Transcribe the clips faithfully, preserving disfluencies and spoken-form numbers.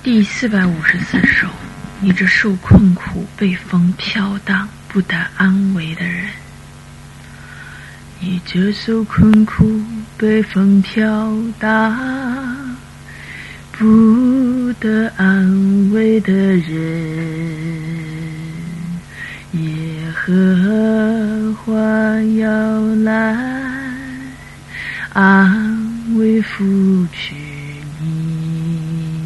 第四百五十四首，你这受困苦被风飘荡不得安慰的人，你这受困苦被风飘荡不得安慰的人，耶和华要来安慰扶持你，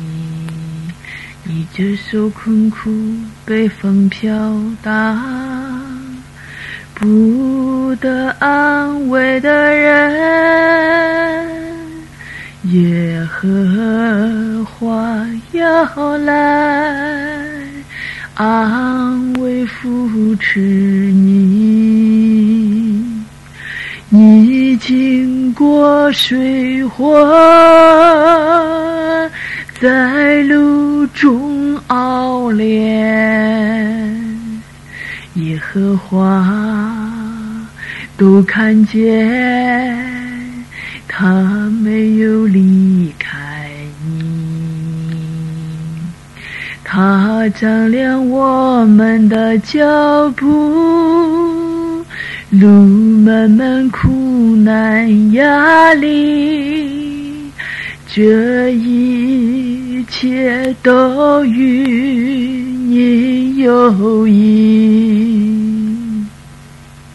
你这受困苦被风飘荡不得安慰的人，耶和华要来安慰扶持你，你经过水火，在路中熬炼，耶和华都看见，他没有离开你，他丈量我们的脚步，路漫漫苦难压力，这一切都与你有益。